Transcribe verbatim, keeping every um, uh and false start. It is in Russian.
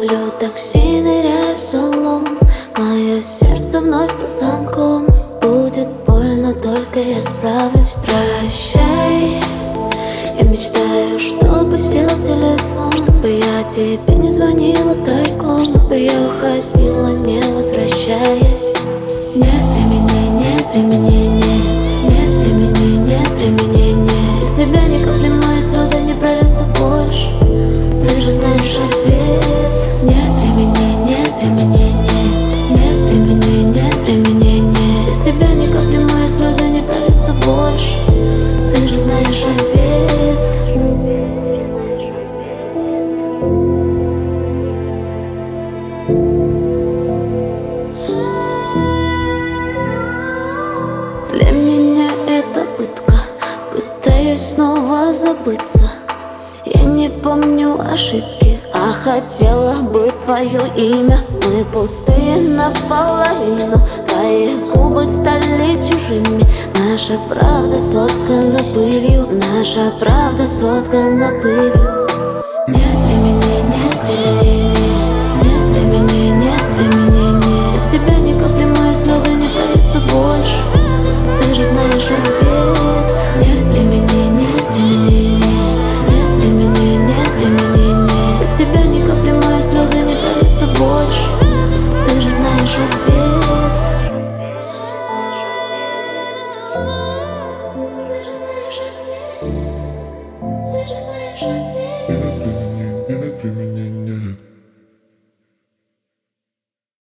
Ловлю такси, ныряю в салон. Мое сердце вновь под замком. Будет больно, только я справлюсь. Прощай. Я мечтаю, чтобы сел телефон, чтобы я тебе не звонила тайком, чтобы я уходила, не возвращаясь. Нет времени, нет времени, нет, нет времени, нет времени, нет. Без тебя ни капли мои слезы не прольются больше. Ты же знаешь ответ. Нет времени, нет времени, нет, нет времени, нет времени, нет. Без тебя ни капли мои слезы не прольются больше. Ты же знаешь ответ. Для меня это пытка, пытаюсь снова забыться. Я не помню ошибки, а хотела бы твое имя. Мы пустые наполовину, твои губы стали чужими. Наша правда соткана пылью, наша правда соткана пылью.